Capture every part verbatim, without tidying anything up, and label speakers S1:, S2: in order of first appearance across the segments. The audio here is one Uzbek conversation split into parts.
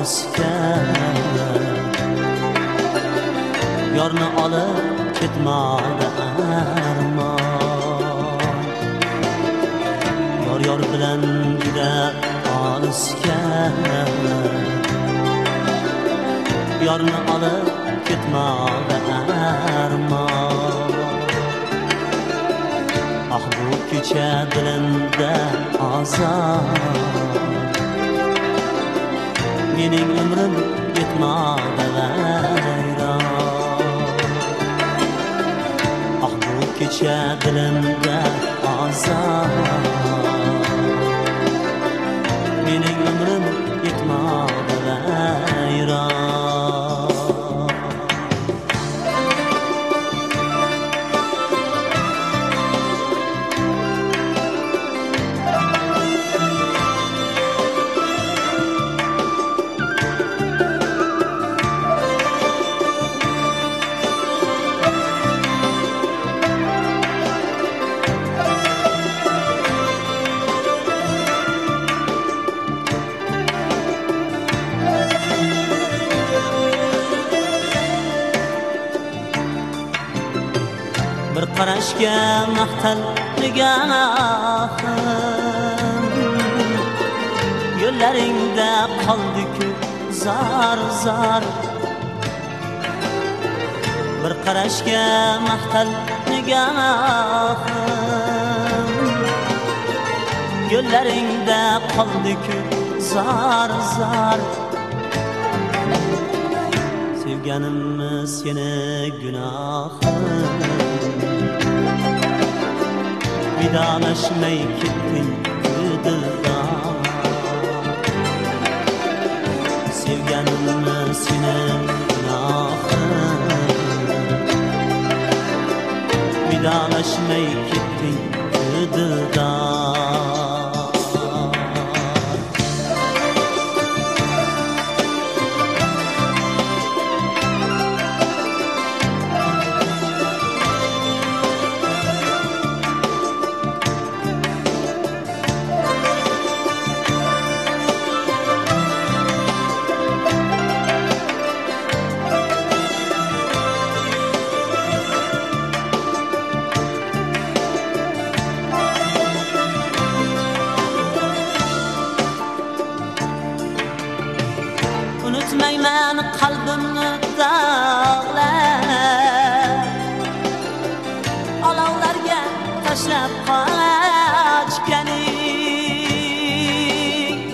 S1: olisga yorni olib ketmoqda armon yor yor bilan juda olisga yorni olib ketmoqda armon ah bu kecha dilimda azor mening umrim yetmoqda vayron ah bu kecha dilimda azor mening umrim yetmoqda vayron bir qarashga maqtal nigohim yo'llaringda qoldi-ku zar zar bir qarashga maqtal nigohim yo'llaringda qoldi-ku zar zar sevganimni seni gunohim vidolashmay ketding dildor sevganimni seni gunohim vidolashmay ketding dildor unutmayman qalbimni dog'lab olovlarga tashlab qochganing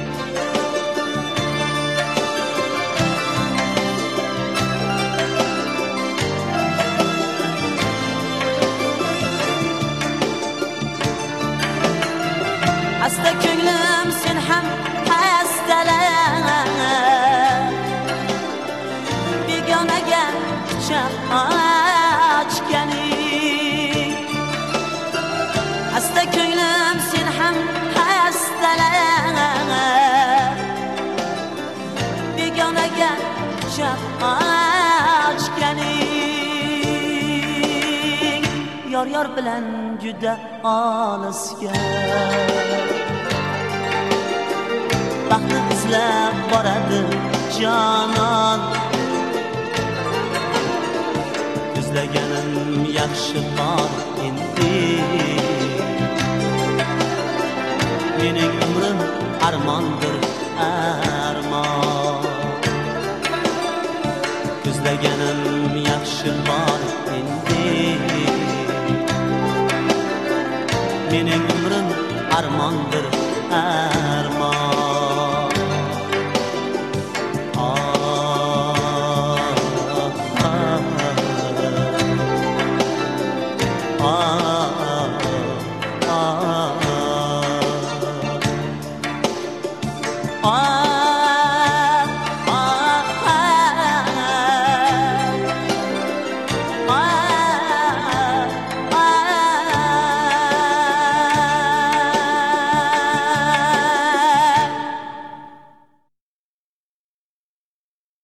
S1: asta ko'nglim sen ham hastalar begonaga quchoq ochganing asta ko'nglim sen ham hastalar begonaga quchoq ochganing yor yor bilan juda olisga baxtni izlab boradi jonon izlaganim yaxshi bor endi mening umrim armondir armon izlaganim yaxshi bor endi mening umrim armondir armon